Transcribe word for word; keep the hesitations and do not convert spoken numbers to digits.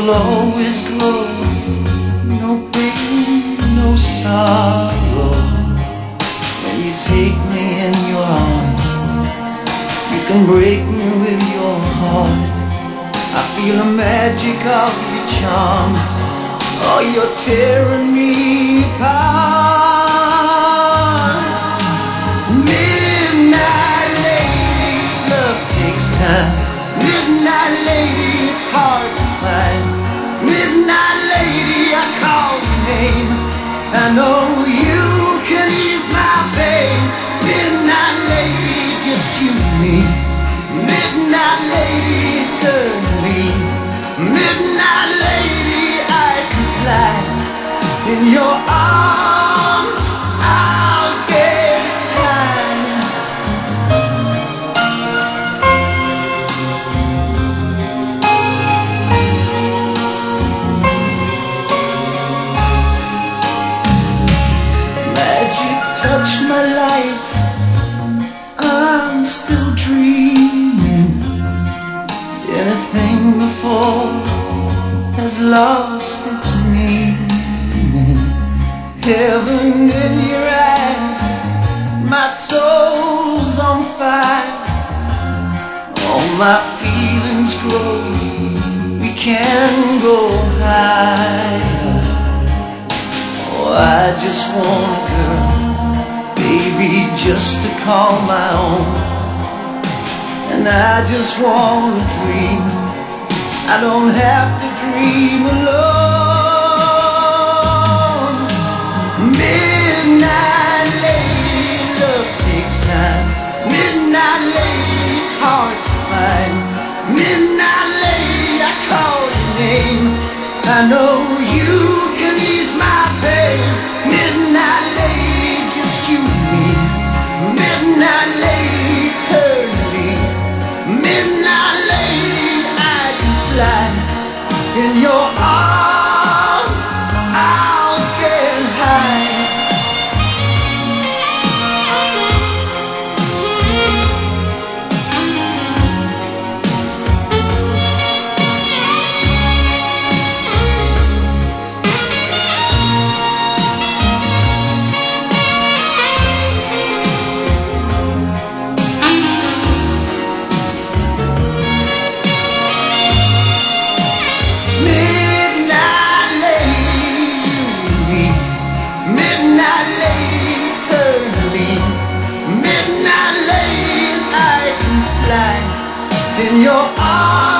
will always grow. No pain, no sorrow. When you take me in your arms, you can break me with your heart. I feel the magic of your charm. Oh, you're tearing me apart. Midnight lady, love takes time. Midnight lady, it's hard to find. Midnight lady, I call your name. I know you can ease my pain. Midnight lady, just you and me. Midnight lady, eternally. Midnight lady, I can fly in your arms. I'll get high. Magic touched my life. I'm still dreaming. Anything before has lost its meaning. Heaven in your eyes, my soul's on fire. All my feelings grow, we can go higher. Oh, I just want a girl, baby, just to call my own. And I just want to dream. I don't have to dream alone. Midnight lady, love takes time. Midnight lady, it's hard to find. Midnight lady, I call your name. I know you can ease my pain. Midnight lady, just you and me. Midnight lady, eternally. Midnight lady, I can fly in your arms. I'll get high. In your arms.